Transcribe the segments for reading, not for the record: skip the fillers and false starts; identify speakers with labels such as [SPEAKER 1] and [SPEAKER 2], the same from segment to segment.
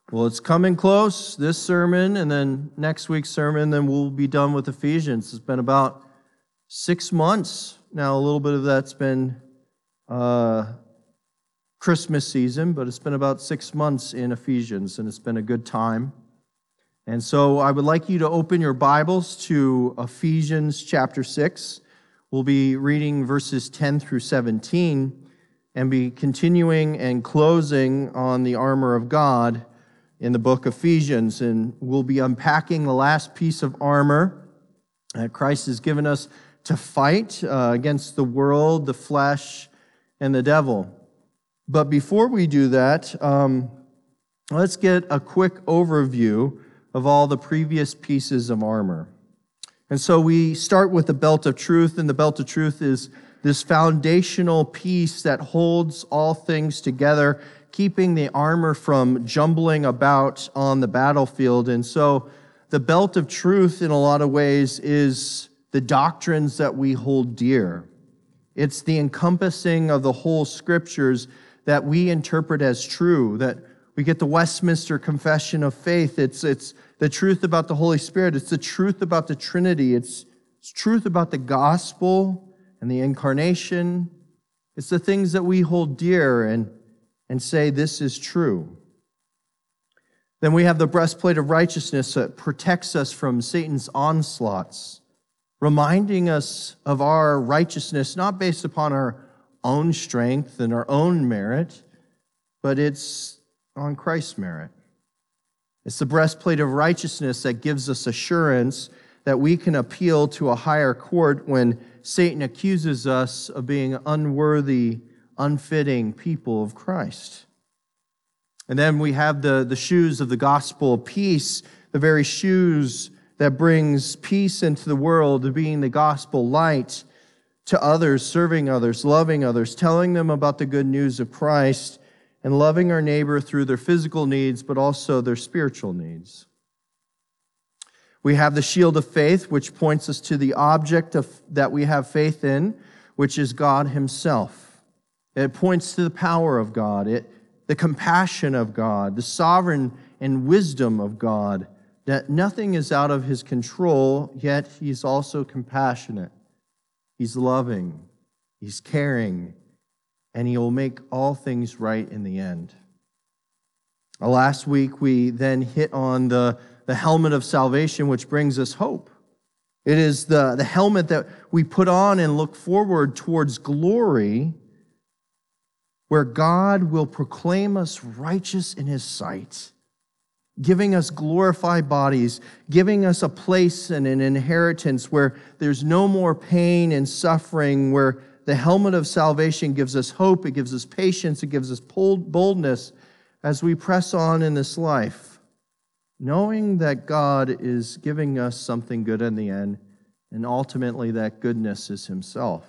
[SPEAKER 1] Well, it's coming close, this sermon, and then next week's sermon, then we'll be done with Ephesians. It's been about 6 months now. A little bit of that's been Christmas season, but it's been about 6 months in Ephesians, and it's been a good time. And so I would like you to open your Bibles to Ephesians chapter 6. We'll be reading verses 10 through 17 and be continuing and closing on the armor of God in the book of Ephesians, and we'll be unpacking the last piece of armor that Christ has given us to fight against the world, the flesh, and the devil. But before we do that, let's get a quick overview of all the previous pieces of armor. And so we start with the belt of truth, and the belt of truth is this foundational piece that holds all things together, keeping the armor from jumbling about on the battlefield. And so the belt of truth, in a lot of ways, is the doctrines that we hold dear. It's the encompassing of the whole scriptures that we interpret as true, that we get the Westminster Confession of Faith. It's the truth about the Holy Spirit. It's the truth about the Trinity. It's truth about the gospel and the incarnation. It's the things that we hold dear and say this is true. Then we have the breastplate of righteousness that protects us from Satan's onslaughts, reminding us of our righteousness, not based upon our own strength and our own merit, but it's on Christ's merit. It's the breastplate of righteousness that gives us assurance that we can appeal to a higher court when Satan accuses us of being unworthy, unfitting people of Christ. And then we have the shoes of the gospel of peace, the very shoes that brings peace into the world, being the gospel light to others, serving others, loving others, telling them about the good news of Christ, and loving our neighbor through their physical needs, but also their spiritual needs. We have the shield of faith, which points us to the object that we have faith in, which is God himself. It points to the power of God, the compassion of God, the sovereign and wisdom of God, that nothing is out of his control, yet he's also compassionate. He's loving, he's caring, and he will make all things right in the end. Last week, we then hit on the helmet of salvation, which brings us hope. It is the helmet that we put on and look forward towards glory, where God will proclaim us righteous in his sight, giving us glorified bodies, giving us a place and an inheritance where there's no more pain and suffering, where the helmet of salvation gives us hope, it gives us patience, it gives us boldness as we press on in this life, knowing that God is giving us something good in the end, and ultimately that goodness is himself.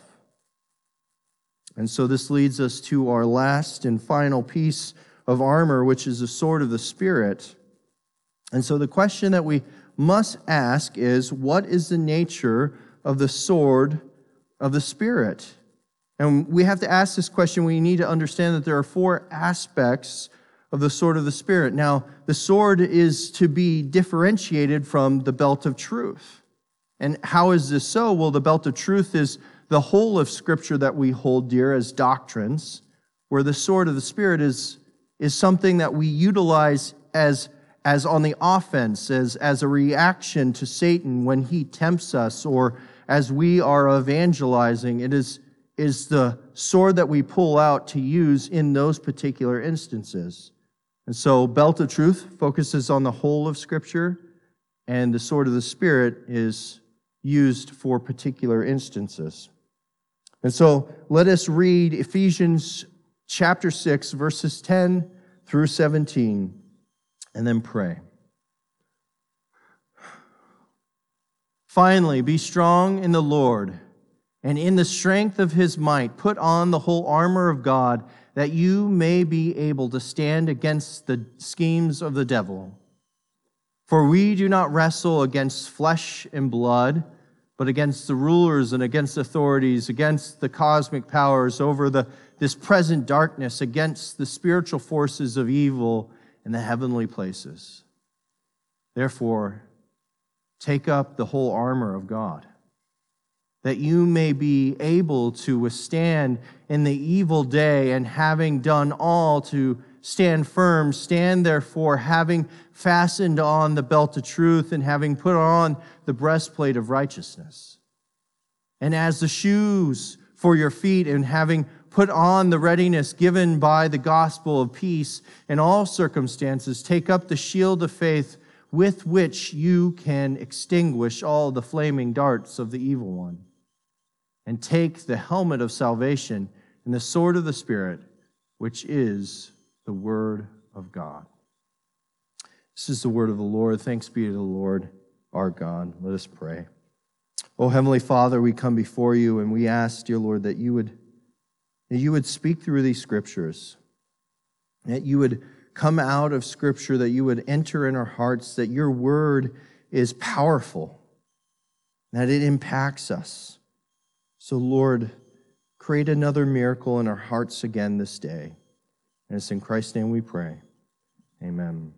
[SPEAKER 1] And so this leads us to our last and final piece of armor, which is the sword of the Spirit. And so the question that we must ask is, what is the nature of the sword of the Spirit? And we have to ask this question. We need to understand that there are 4 aspects of the sword of the Spirit. Now, the sword is to be differentiated from the belt of truth. And how is this so? Well, the belt of truth is the whole of Scripture that we hold dear as doctrines, where the sword of the Spirit is something that we utilize as on the offense, as a reaction to Satan when he tempts us, or as we are evangelizing. It is the sword that we pull out to use in those particular instances. And so belt of truth focuses on the whole of Scripture, and the sword of the Spirit is used for particular instances. And so let us read Ephesians chapter 6, verses 10 through 17, and then pray. Finally, be strong in the Lord, and in the strength of his might, put on the whole armor of God, that you may be able to stand against the schemes of the devil. For we do not wrestle against flesh and blood, but against the rulers and against authorities, against the cosmic powers over this present darkness, against the spiritual forces of evil in the heavenly places. Therefore, take up the whole armor of God, that you may be able to withstand in the evil day, and having done all to stand firm, stand therefore, having fastened on the belt of truth, and having put on the breastplate of righteousness. And as the shoes for your feet, and having put on the readiness given by the gospel of peace in all circumstances, take up the shield of faith with which you can extinguish all the flaming darts of the evil one. And take the helmet of salvation and the sword of the Spirit, which is the word of God. This is the word of the Lord. Thanks be to the Lord our God. Let us pray. Oh, Heavenly Father, we come before you and we ask, dear Lord, that you would speak through these scriptures, that you would come out of Scripture, that you would enter in our hearts, that your word is powerful, that it impacts us. So, Lord, create another miracle in our hearts again this day. And it's in Christ's name we pray. Amen.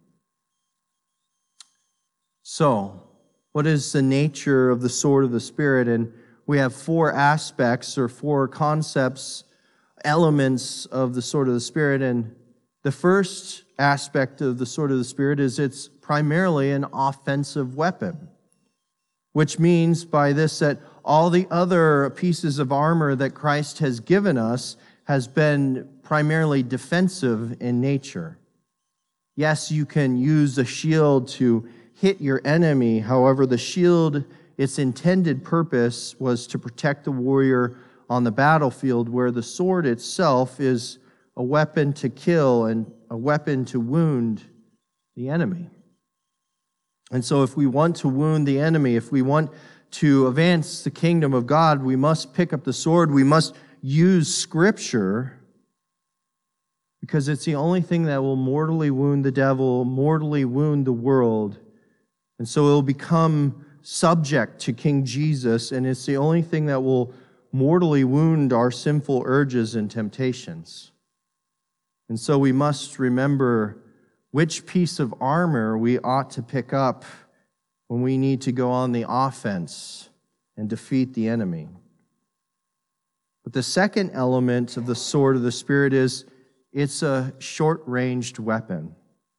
[SPEAKER 1] So, what is the nature of the sword of the Spirit? And we have four aspects or four concepts, elements of the sword of the Spirit. And the first aspect of the sword of the Spirit is it's primarily an offensive weapon, which means by this that all the other pieces of armor that Christ has given us has been primarily defensive in nature. Yes, you can use a shield to hit your enemy. However, the shield, its intended purpose was to protect the warrior on the battlefield, where the sword itself is a weapon to kill and a weapon to wound the enemy. And so if we want to wound the enemy, if we want to advance the kingdom of God, we must pick up the sword. We must use Scripture, because it's the only thing that will mortally wound the devil, mortally wound the world. And so it will become subject to King Jesus, and it's the only thing that will mortally wound our sinful urges and temptations. And so we must remember which piece of armor we ought to pick up when we need to go on the offense and defeat the enemy. But the second element of the sword of the Spirit is it's a short-ranged weapon.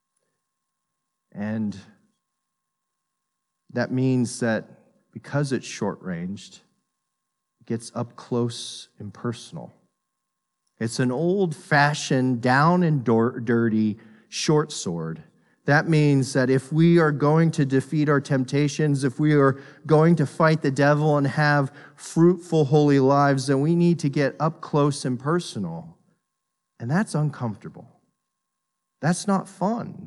[SPEAKER 1] And that means that because it's short-ranged, it gets up close and personal. It's an old-fashioned, down and dirty short sword. That means that if we are going to defeat our temptations, if we are going to fight the devil and have fruitful, holy lives, then we need to get up close and personal. And that's uncomfortable. That's not fun.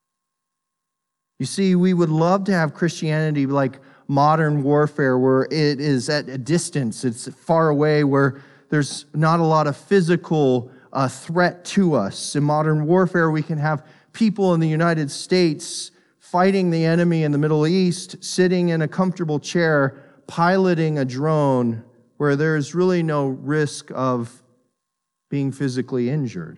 [SPEAKER 1] You see, we would love to have Christianity like modern warfare, where it is at a distance, it's far away, where there's not a lot of physical threat to us. In modern warfare, we can have people in the United States fighting the enemy in the Middle East, sitting in a comfortable chair, piloting a drone, where there's really no risk of being physically injured.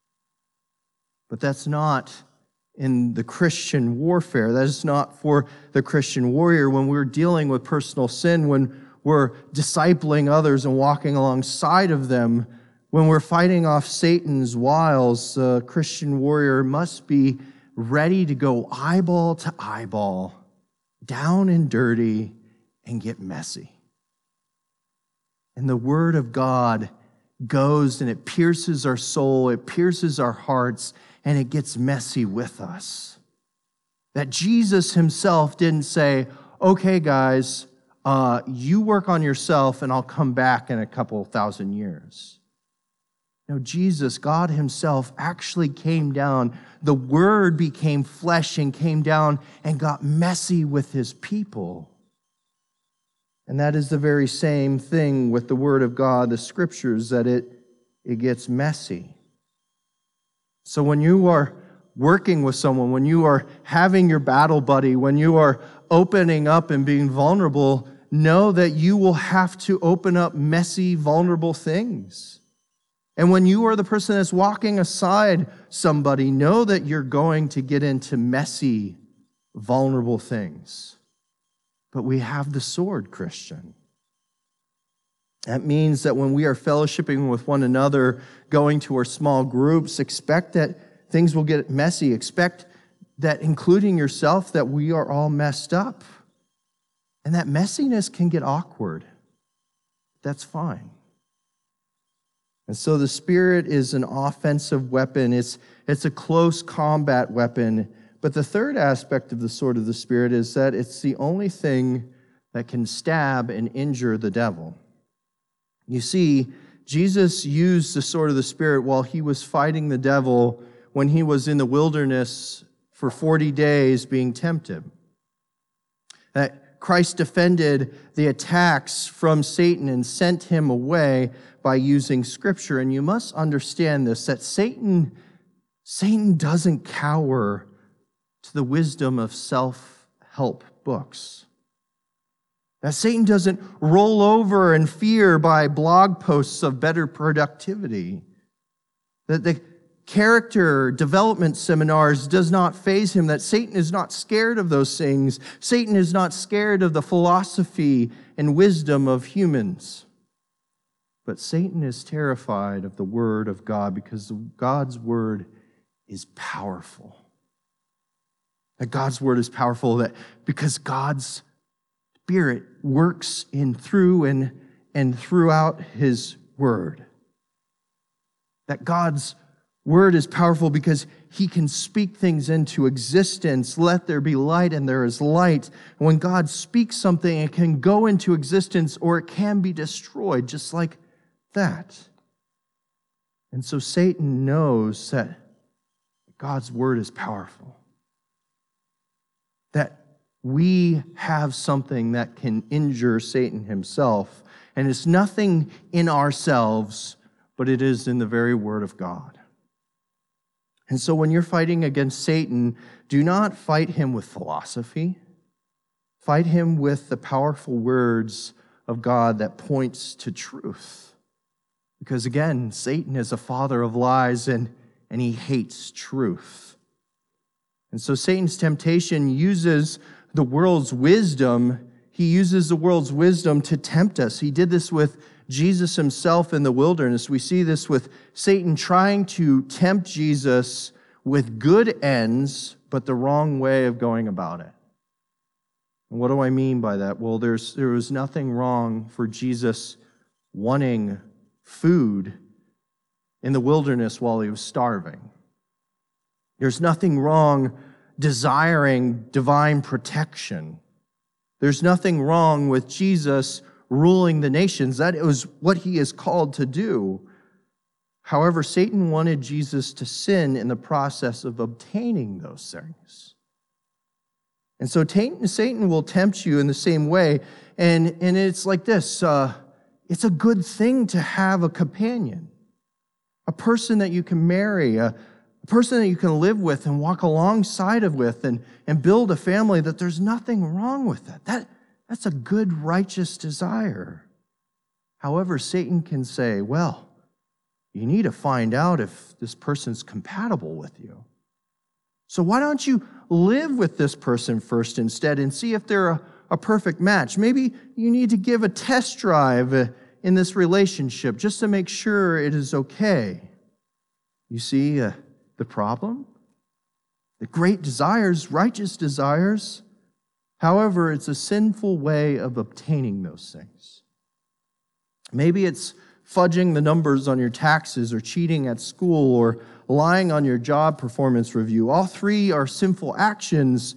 [SPEAKER 1] But that's not in the Christian warfare. That is not for the Christian warrior. When we're dealing with personal sin, when we're discipling others and walking alongside of them, when we're fighting off Satan's wiles, the Christian warrior must be ready to go eyeball to eyeball, down and dirty, and get messy. And the Word of God goes and it pierces our soul, it pierces our hearts, and it gets messy with us. That Jesus himself didn't say, okay, guys, you work on yourself and I'll come back in a couple thousand years. No, Jesus, God himself, actually came down. The Word became flesh and came down and got messy with his people. And that is the very same thing with the Word of God, the Scriptures, that it gets messy. So when you are working with someone, when you are having your battle buddy, when you are opening up and being vulnerable, know that you will have to open up messy, vulnerable things. And when you are the person that's walking aside somebody, know that you're going to get into messy, vulnerable things. But we have the sword, Christian. That means that when we are fellowshipping with one another, going to our small groups, expect that things will get messy. Expect that, including yourself, that we are all messed up. And that messiness can get awkward. That's fine. And so the Spirit is an offensive weapon. It's a close combat weapon. But the third aspect of the sword of the Spirit is that it's the only thing that can stab and injure the devil. You see, Jesus used the sword of the Spirit while he was fighting the devil when he was in the wilderness for 40 days being tempted. That Christ defended the attacks from Satan and sent him away by using Scripture. And you must understand this, that Satan doesn't cower to the wisdom of self-help books. That Satan doesn't roll over in fear by blog posts of better productivity. That the character development seminars does not faze him. That Satan is not scared of those things. Satan is not scared of the philosophy and wisdom of humans. But Satan is terrified of the Word of God because God's Word is powerful. That God's Word is powerful, that because God's Spirit works in through and throughout His Word. That God's Word is powerful because He can speak things into existence. Let there be light, and there is light. When God speaks something, it can go into existence or it can be destroyed, just like that. And so Satan knows that God's Word is powerful. That we have something that can injure Satan himself. And it's nothing in ourselves, but it is in the very Word of God. And so when you're fighting against Satan, do not fight him with philosophy. Fight him with the powerful words of God that points to truth. Because again, Satan is a father of lies and he hates truth. And so Satan's temptation uses the world's wisdom. He uses the world's wisdom to tempt us. He did this with Jesus himself in the wilderness. We see this with Satan trying to tempt Jesus with good ends, but the wrong way of going about it. And what do I mean by that? Well, there was nothing wrong for Jesus wanting food in the wilderness while he was starving. There's nothing wrong desiring divine protection. There's nothing wrong with Jesus ruling the nations. That was what he is called to do. However, Satan wanted Jesus to sin in the process of obtaining those things. And so Satan will tempt you in the same way. And it's like this. It's a good thing to have a companion, a person that you can marry, a person that you can live with and walk alongside of with and build a family, that there's nothing wrong with that. That's a good, righteous desire. However, Satan can say, well, you need to find out if this person's compatible with you. So why don't you live with this person first instead and see if they're a perfect match? Maybe you need to give a test drive in this relationship just to make sure it is okay. You see the problem? The great desires, righteous desires. However, it's a sinful way of obtaining those things. Maybe it's fudging the numbers on your taxes or cheating at school or lying on your job performance review. All three are sinful actions,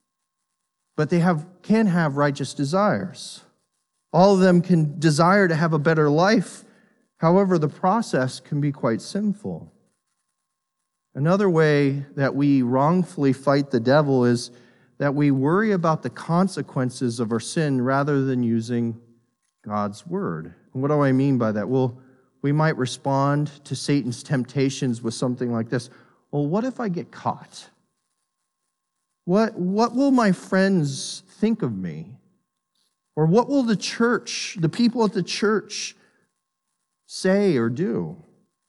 [SPEAKER 1] but they can have righteous desires. All of them can desire to have a better life. However, the process can be quite sinful. Another way that we wrongfully fight the devil is that we worry about the consequences of our sin rather than using God's word. And what do I mean by that? Well, we might respond to Satan's temptations with something like this. Well, what if I get caught? What will my friends think of me? Or what will the people at the church say or do?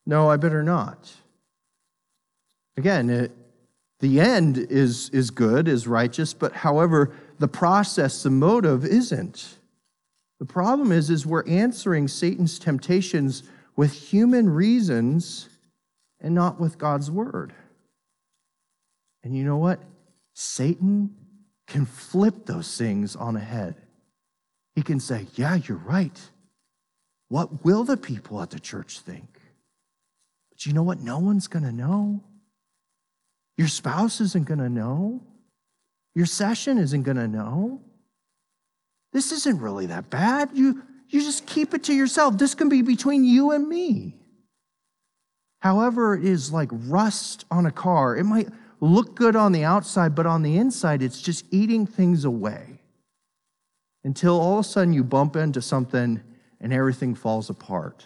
[SPEAKER 1] No, I better not. Again, the end is good, is righteous, but however, the process, the motive isn't. The problem is we're answering Satan's temptations with human reasons and not with God's word. And you know what? Satan can flip those things on a head. He can say, yeah, you're right. What will the people at the church think? But you know what? No one's going to know. Your spouse isn't going to know. Your session isn't going to know. This isn't really that bad. You just keep it to yourself. This can be between you and me. However, it is like rust on a car. It might look good on the outside, but on the inside, it's just eating things away until all of a sudden you bump into something and everything falls apart.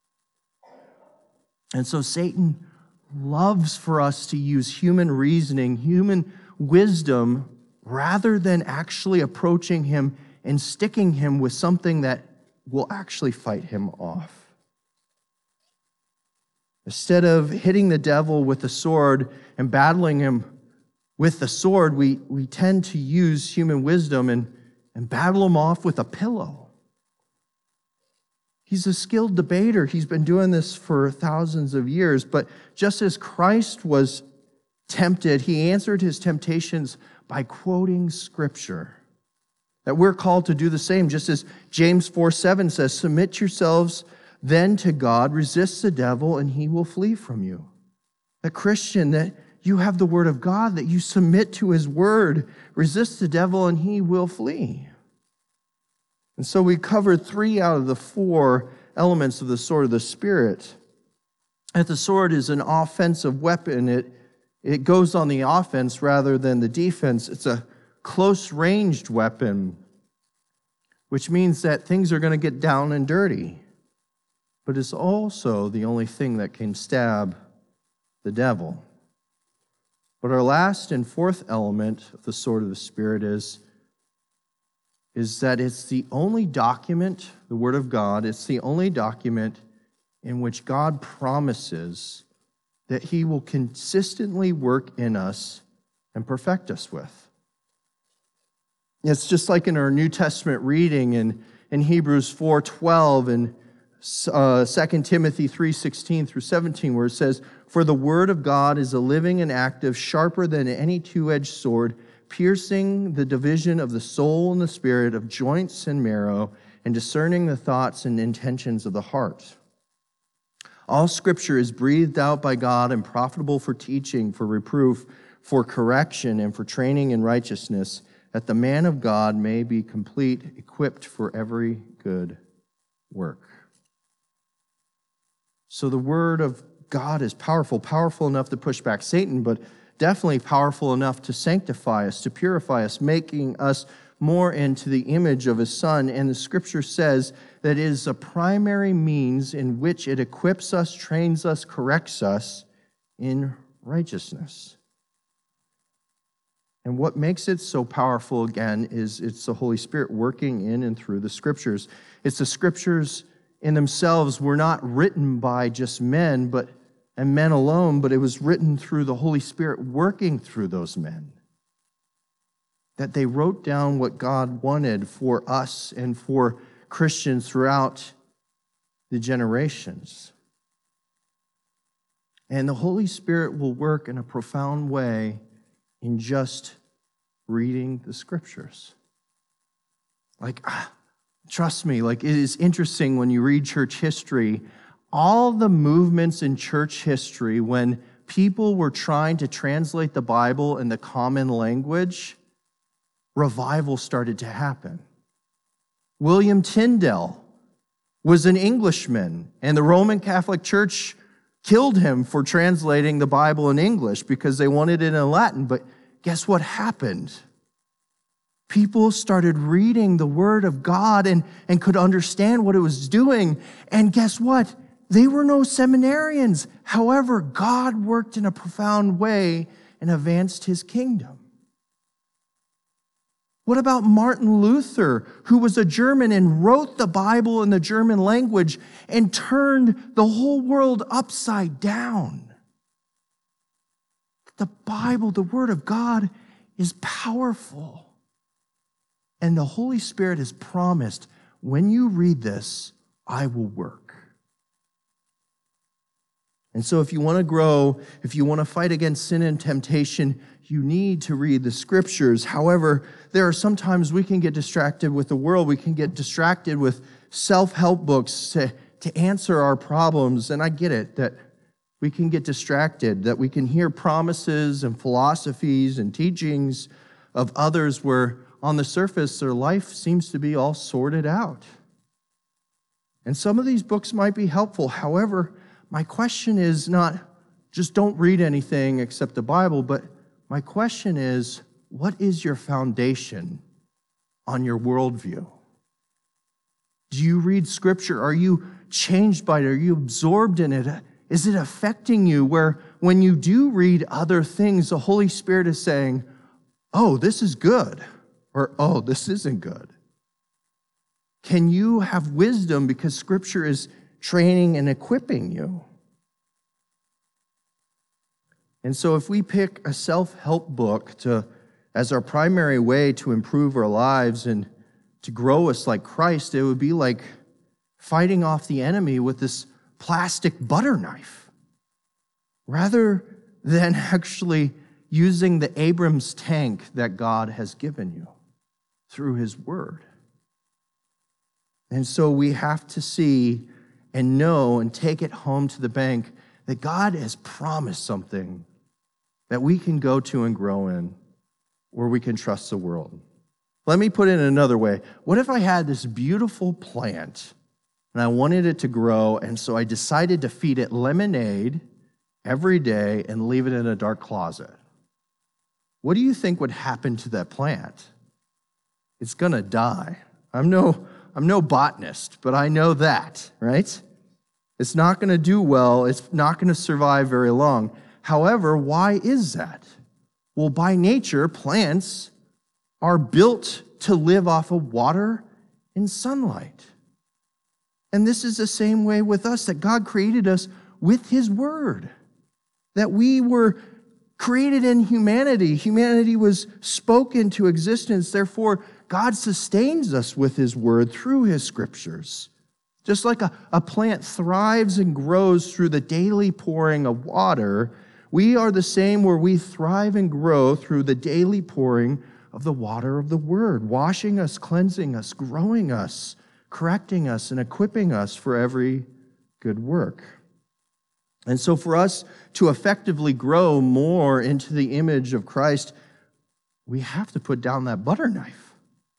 [SPEAKER 1] And so Satan loves for us to use human reasoning, human wisdom, rather than actually approaching him and sticking him with something that will actually fight him off. Instead of hitting the devil with the sword and battling him with the sword, we tend to use human wisdom and battle him off with a pillow. He's a skilled debater. He's been doing this for thousands of years. But just as Christ was tempted, he answered his temptations by quoting Scripture. That we're called to do the same, just as James 4:7 says, submit yourselves then to God, resist the devil, and he will flee from you. A Christian, that you have the word of God, that you submit to his word, resist the devil, and he will flee. And so we covered 3 out of the 4 elements of the sword of the Spirit. That the sword is an offensive weapon. It goes on the offense rather than the defense. It's a close-ranged weapon, which means that things are going to get down and dirty. But it's also the only thing that can stab the devil. But our last and 4th element of the sword of the Spirit is that it's the only document, the Word of God, it's the only document in which God promises that he will consistently work in us and perfect us with. It's just like in our New Testament reading in Hebrews 4:12 and 2 Timothy 3:16 through 17, where it says, for the word of God is a living and active, sharper than any two-edged sword, piercing the division of the soul and the spirit, of joints and marrow, and discerning the thoughts and intentions of the heart. All Scripture is breathed out by God and profitable for teaching, for reproof, for correction, and for training in righteousness, that the man of God may be complete, equipped for every good work. So the word of God is powerful enough to push back Satan, but definitely powerful enough to sanctify us, to purify us, making us more into the image of his Son. And the Scripture says that it is a primary means in which it equips us, trains us, corrects us in righteousness. And what makes it so powerful, again, is it's the Holy Spirit working in and through the Scriptures. It's the Scriptures in themselves were not written by just men, and men alone, but it was written through the Holy Spirit working through those men. That they wrote down what God wanted for us and for Christians throughout the generations. And the Holy Spirit will work in a profound way in just reading the Scriptures. Trust me, it is interesting when you read church history, all the movements in church history when people were trying to translate the Bible in the common language, revival started to happen. William Tyndale was an Englishman, and the Roman Catholic Church killed him for translating the Bible in English because they wanted it in Latin. But guess what happened? People started reading the Word of God and could understand what it was doing. And guess what? They were no seminarians. However, God worked in a profound way and advanced his kingdom. What about Martin Luther, who was a German and wrote the Bible in the German language and turned the whole world upside down? The Bible, the Word of God, is powerful. And the Holy Spirit has promised, when you read this, I will work. And so if you want to grow, if you want to fight against sin and temptation, you need to read the Scriptures. However, there are sometimes we can get distracted with the world. We can get distracted with self-help books to answer our problems. And I get it, that we can get distracted, that we can hear promises and philosophies and teachings of others where on the surface their life seems to be all sorted out. And some of these books might be helpful. However, my question is not just don't read anything except the Bible, but my question is, what is your foundation on your worldview? Do you read Scripture? Are you changed by it? Are you absorbed in it? Is it affecting you where when you do read other things, the Holy Spirit is saying, oh, this is good, or oh, this isn't good? Can you have wisdom because Scripture is training and equipping you? And so if we pick a self-help book as our primary way to improve our lives and to grow us like Christ, it would be like fighting off the enemy with this plastic butter knife, rather than actually using the Abrams tank that God has given you through His Word. And so we have to see and know and take it home to the bank that God has promised something that we can go to and grow in, or we can trust the world. Let me put it another way. What if I had this beautiful plant and I wanted it to grow, and so I decided to feed it lemonade every day and leave it in a dark closet? What do you think would happen to that plant? It's going to die. I'm no botanist, but I know that, right? It's not going to do well. It's not going to survive very long. However, why is that? Well, by nature, plants are built to live off of water and sunlight. And this is the same way with us, that God created us with His Word, that we were created in humanity. Humanity was spoken to existence. Therefore, God sustains us with His Word through His Scriptures. Just like a plant thrives and grows through the daily pouring of water, we are the same where we thrive and grow through the daily pouring of the water of the Word, washing us, cleansing us, growing us, correcting us, and equipping us for every good work. And so for us to effectively grow more into the image of Christ, we have to put down that butter knife.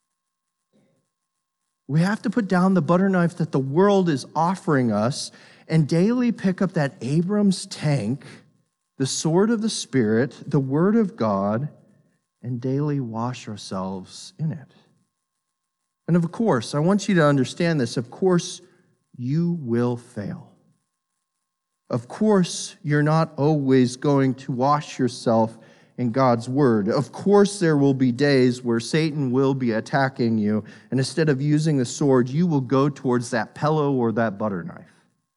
[SPEAKER 1] We have to put down the butter knife that the world is offering us and daily pick up that Abrams tank, the sword of the Spirit, the Word of God, and daily wash ourselves in it. And of course, I want you to understand this, of course, you will fail. Of course, you're not always going to wash yourself in God's Word. Of course, there will be days where Satan will be attacking you, and instead of using the sword, you will go towards that pillow or that butter knife.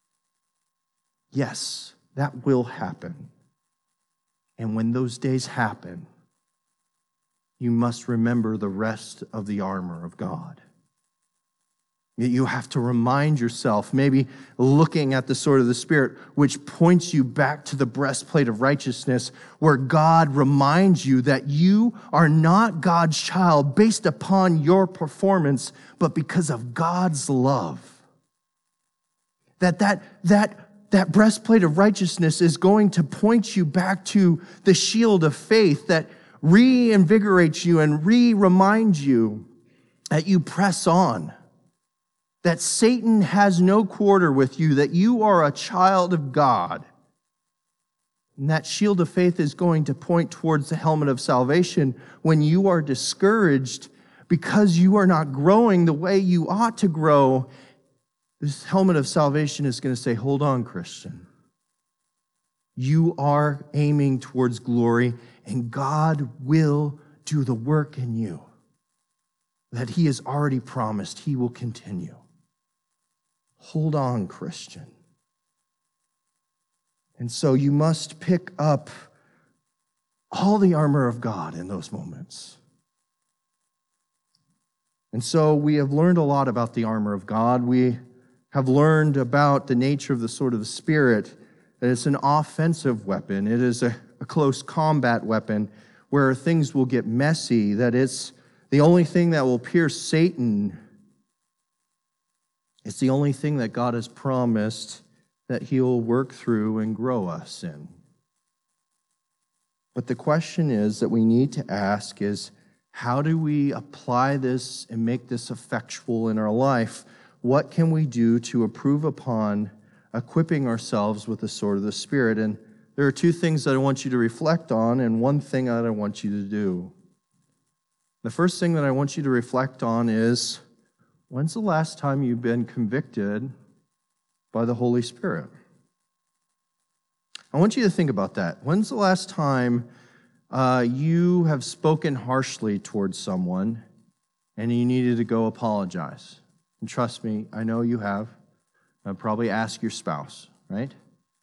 [SPEAKER 1] Yes, that will happen. And when those days happen, you must remember the rest of the armor of God. You have to remind yourself, maybe looking at the sword of the Spirit, which points you back to the breastplate of righteousness, where God reminds you that you are not God's child based upon your performance, but because of God's love. That breastplate of righteousness is going to point you back to the shield of faith that reinvigorates you and reminds you that you press on, that Satan has no quarter with you, that you are a child of God. And that shield of faith is going to point towards the helmet of salvation when you are discouraged because you are not growing the way you ought to grow. This helmet of salvation is going to say, hold on, Christian. You are aiming towards glory, and God will do the work in you. that he has already promised he will continue. Hold on, Christian. And so you must pick up all the armor of God in those moments. And so we have learned a lot about the armor of God. We have learned about the nature of the sword of the Spirit, that it's an offensive weapon. It is a close combat weapon where things will get messy, that it's the only thing that will pierce Satan. It's the only thing that God has promised that he'll work through and grow us in. But the question is that we need to ask is, how do we apply this and make this effectual in our life? What can we do to improve upon equipping ourselves with the sword of the Spirit? And there are two things that I want you to reflect on and one thing that I want you to do. The first thing that I want you to reflect on is, when's the last time you've been convicted by the Holy Spirit? I want you to think about that. When's the last time you have spoken harshly towards someone and you needed to go apologize? And trust me, I know you have. Probably ask your spouse, right?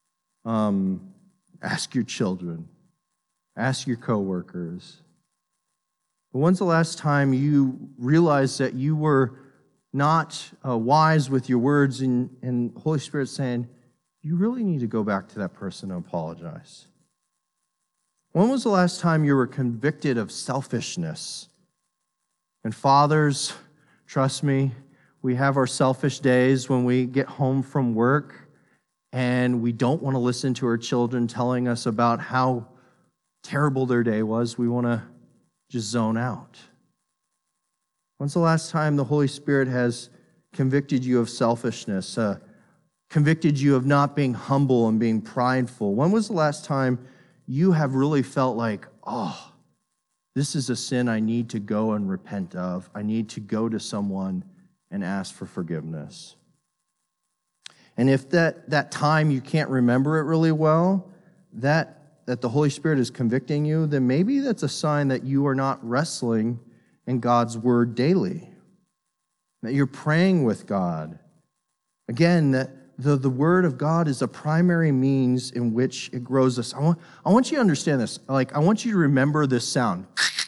[SPEAKER 1] Ask your children. Ask your coworkers. But when's the last time you realized that you were not wise with your words and Holy Spirit saying, you really need to go back to that person and apologize? When was the last time you were convicted of selfishness? And fathers, trust me, we have our selfish days when we get home from work and we don't want to listen to our children telling us about how terrible their day was. We want to just zone out. When's the last time the Holy Spirit has convicted you of selfishness, convicted you of not being humble and being prideful? When was the last time you have really felt like, oh, this is a sin I need to go and repent of. I need to go to someone and ask for forgiveness? And if that time you can't remember it really well, that the Holy Spirit is convicting you, then maybe that's a sign that you are not wrestling in God's word daily, that you're praying with God. Again, that the word of God is a primary means in which it grows us. I want you to understand this. I want you to remember this sound.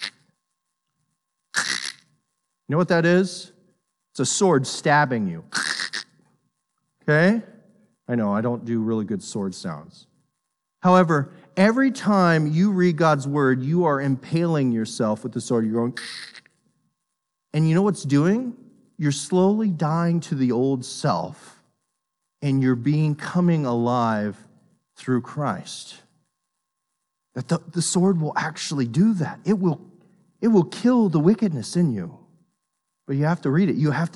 [SPEAKER 1] You know what that is? It's a sword stabbing you. Okay? I know, I don't do really good sword sounds. However, every time you read God's word, you are impaling yourself with the sword. You're going, and you know what's doing? You're slowly dying to the old self, and you're coming alive through Christ. That the sword will actually do that. It will kill the wickedness in you. But you have to read it. You have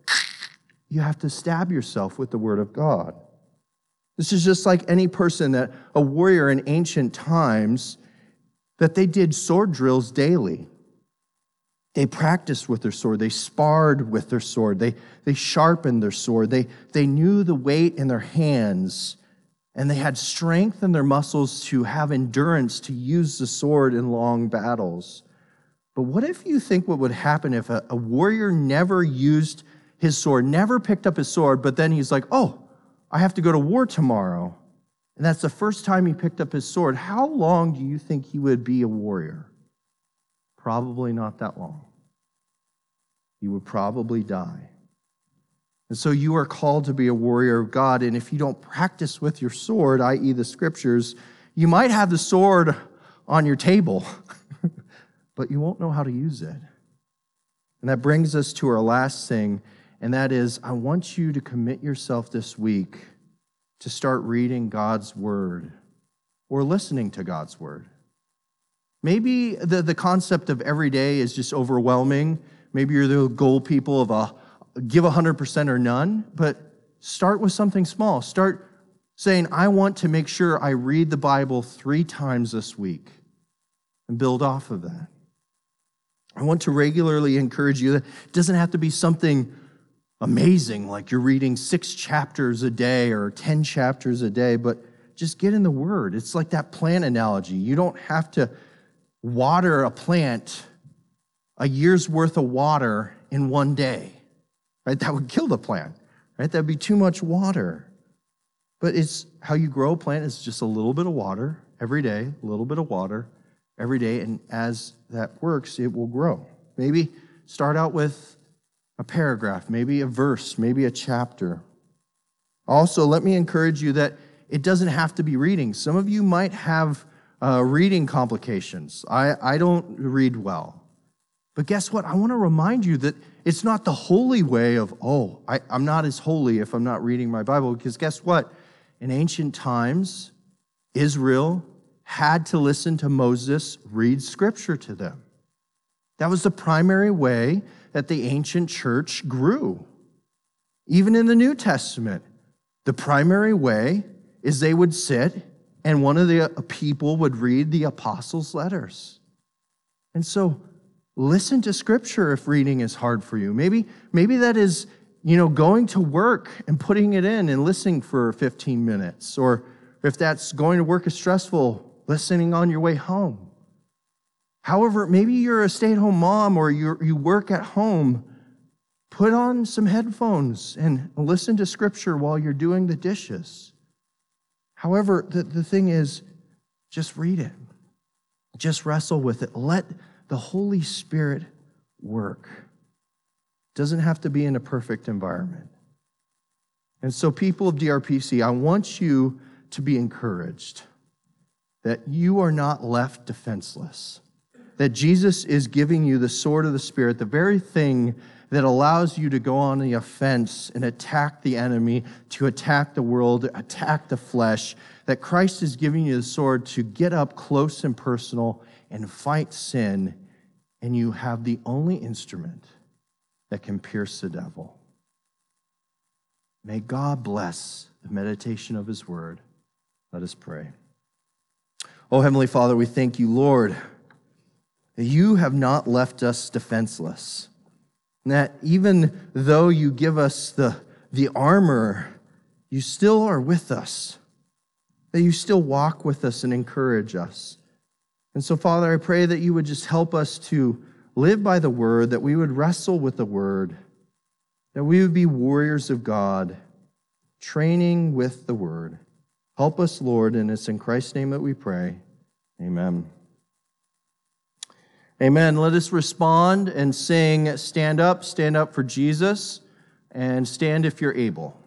[SPEAKER 1] to stab yourself with the word of God. This is just like any person a warrior in ancient times, that they did sword drills daily. They practiced with their sword. They sparred with their sword. They sharpened their sword. They knew the weight in their hands, and they had strength in their muscles to have endurance to use the sword in long battles. But what if you think what would happen if a warrior never used his sword, never picked up his sword, but then he's like, oh, I have to go to war tomorrow. And that's the first time he picked up his sword. How long do you think he would be a warrior? Probably not that long. He would probably die. And so you are called to be a warrior of God. And if you don't practice with your sword, i.e. the scriptures, you might have the sword on your table, but you won't know how to use it. And that brings us to our last thing, and that is, I want you to commit yourself this week to start reading God's word or listening to God's word. Maybe the concept of every day is just overwhelming. Maybe you're the goal people of give 100% or none, but start with something small. Start saying, I want to make sure I read the Bible 3 times this week, and build off of that. I want to regularly encourage you that it doesn't have to be something amazing, like you're reading 6 chapters a day or 10 chapters a day, but just get in the Word. It's like that plant analogy. You don't have to water a plant a year's worth of water in one day, right? That would kill the plant, right? That'd be too much water. But it's how you grow a plant is just a little bit of water every day, a little bit of water every day, and as that works, it will grow. Maybe start out with a paragraph, maybe a verse, maybe a chapter. Also, let me encourage you that it doesn't have to be reading. Some of you might have reading complications. I don't read well. But guess what? I want to remind you that it's not the holy way of, I'm not as holy if I'm not reading my Bible. Because guess what? In ancient times, Israel had to listen to Moses read Scripture to them. That was the primary way that the ancient church grew. Even in the New Testament, the primary way is they would sit and one of the people would read the apostles' letters. And so listen to Scripture if reading is hard for you. Maybe that is, going to work and putting it in and listening for 15 minutes. Or if that's going to work is stressful, listening on your way home. However, maybe you're a stay-at-home mom or you work at home. Put on some headphones and listen to Scripture while you're doing the dishes. However, the thing is, just read it. Just wrestle with it. Let the Holy Spirit work. It doesn't have to be in a perfect environment. And so, people of DRPC, I want you to be encouraged that you are not left defenseless, that Jesus is giving you the sword of the Spirit, the very thing that allows you to go on the offense and attack the enemy, to attack the world, attack the flesh, that Christ is giving you the sword to get up close and personal and fight sin, and you have the only instrument that can pierce the devil. May God bless the meditation of his word. Let us pray. Oh, Heavenly Father, we thank you, Lord, that you have not left us defenseless. And that even though you give us the armor, you still are with us. That you still walk with us and encourage us. And so, Father, I pray that you would just help us to live by the word, that we would wrestle with the word, that we would be warriors of God, training with the word. Help us, Lord, and it's in Christ's name that we pray. Amen. Amen. Let us respond and sing, stand up for Jesus, and stand if you're able.